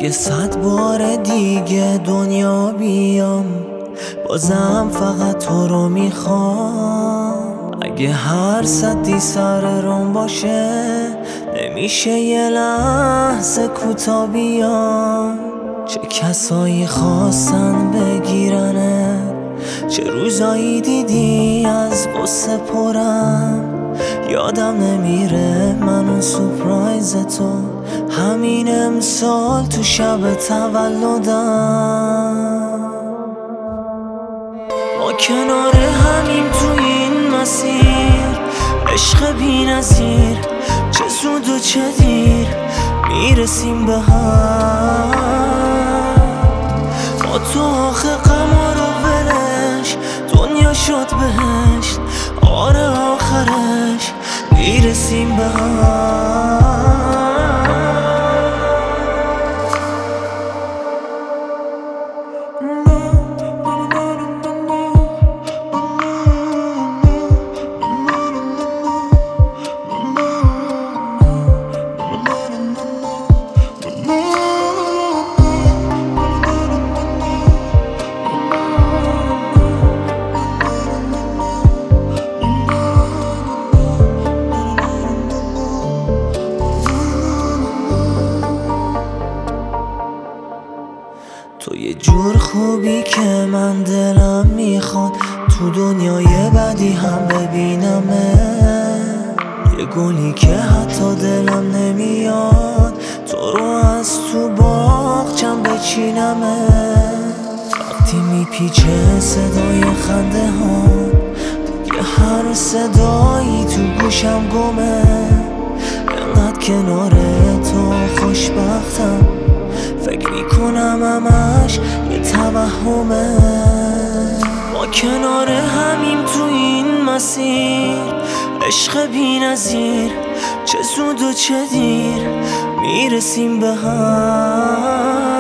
اگه 100 بار دیگه دنیا بیام بازم فقط تو رو میخوام. اگه هر سدی سر روم باشه نمیشه یه لحظه کوتا بیام. چه کسایی خواستن بگیرنت، چه روزایی دیدی از غصه پرم. یادم نمیره من اون سورپرایز تو همین امسال تو شب تولدم. ما کنار همیم تو این مسیر، عشق بی نظیر، چه زود و چه دیر میرسیم به هم. با تو آخه قمار و ولش دنیا شد بهشت، آره آخرش میرسیم به هم. تو یه جور خوبی که من دلم میخواد تو دنیای بعدی هم ببینمه. یه گلی که حتی دلم نمیاد تو رو از تو باغچم بچینمه. وقتی میپیچه صدای خنده ها دیگه هر صدایی تو گوشم گمه. انقدر کنار تو خوشبختم فکر میکنم همش یه توهمه. ما کنار همیم تو این مسیر، عشق بی نظیر، چه زود و چه دیر میرسیم به هم.